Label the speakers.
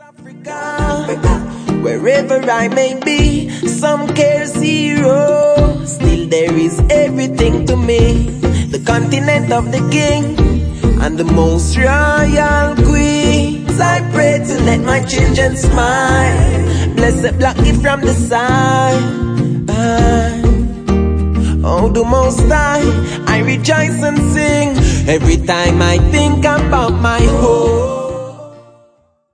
Speaker 1: Africa, wherever I may be, some care zero. Still there is everything to me. The continent of the king and the most royal queens. I pray to let my children smile. Blessed block it from the side. Oh, the most high, I rejoice and sing every time I think about my home.